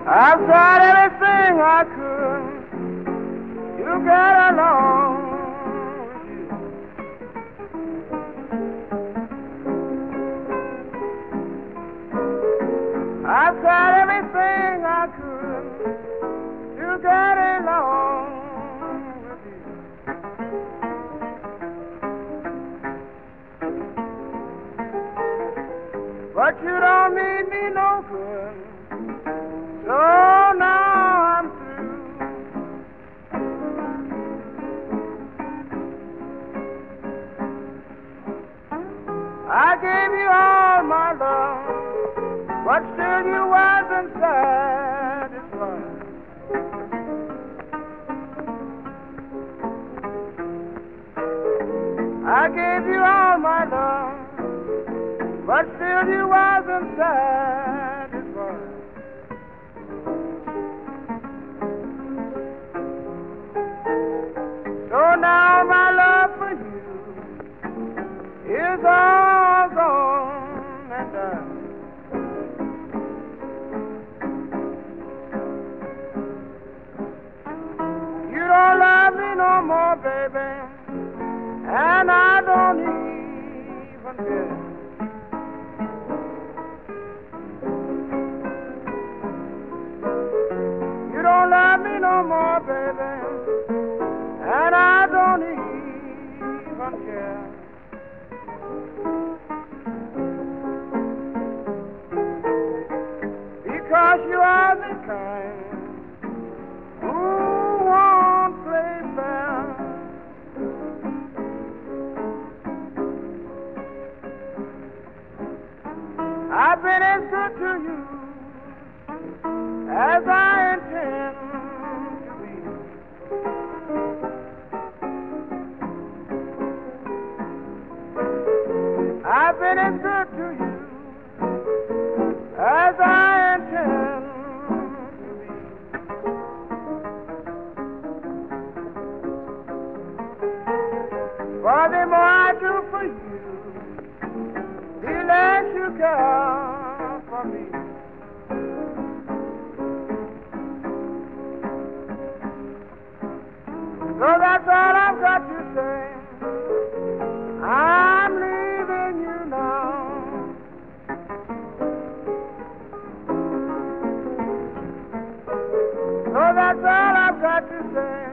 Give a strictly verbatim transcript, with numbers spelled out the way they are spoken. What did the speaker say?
I've tried everything I could to get along with you. I've tried everything I could to get along with you. But you don't mean me no good. So now I'm through. I gave you all my love, but still you wasn't satisfied. I gave you all my love, but still you wasn't satisfied. So now my love for you is all gone and done. You don't love me no more, baby, and I don't even care. You don't love me no more, baby, and I don't even care. Because you are the kind who won't play fair. I've been as good to you as I intend to be. I've been as good to you as I intend to be. For the more I do for you, the less you care for me. So that's all I've got to say. I'm leaving you now. So that's all I've got to say.